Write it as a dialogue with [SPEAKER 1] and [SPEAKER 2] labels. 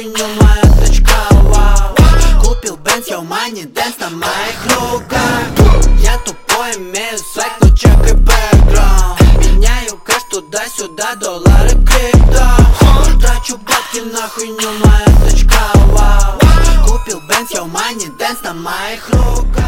[SPEAKER 1] хуйню, моя тачка, вау. Купил Бенз, я мани, дэнс на моих руках. Я тупой, имею свек, но чекай бэкграунд. Меняю кэш туда-сюда, доллары, крипто. Трачу бабки на хуйню, моя тачка, вау. Купил Бенз, я мани, дэнс на моих руках.